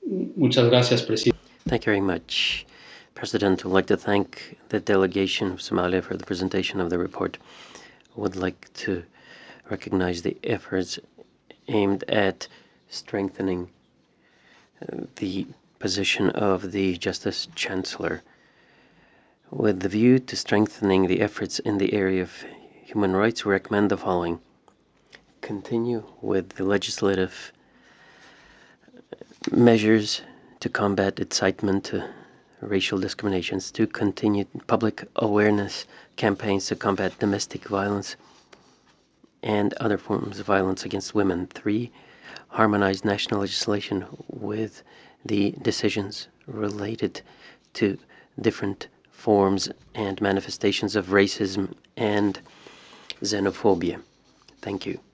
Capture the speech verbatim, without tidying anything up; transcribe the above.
Muchas gracias, presidente. Thank you very much, President. I would like to thank the delegation of Somalia for the presentation of the report. I would like to recognize the efforts aimed at strengthening uh, the position of the Justice Chancellor. With the view to strengthening the efforts in the area of human rights, we recommend the following. Continue with the legislative measures to combat incitement to racial discriminations, to continue public awareness campaigns to combat domestic violence and other forms of violence against women. Three, harmonize national legislation with the decisions related to different forms and manifestations of racism and xenophobia. Thank you.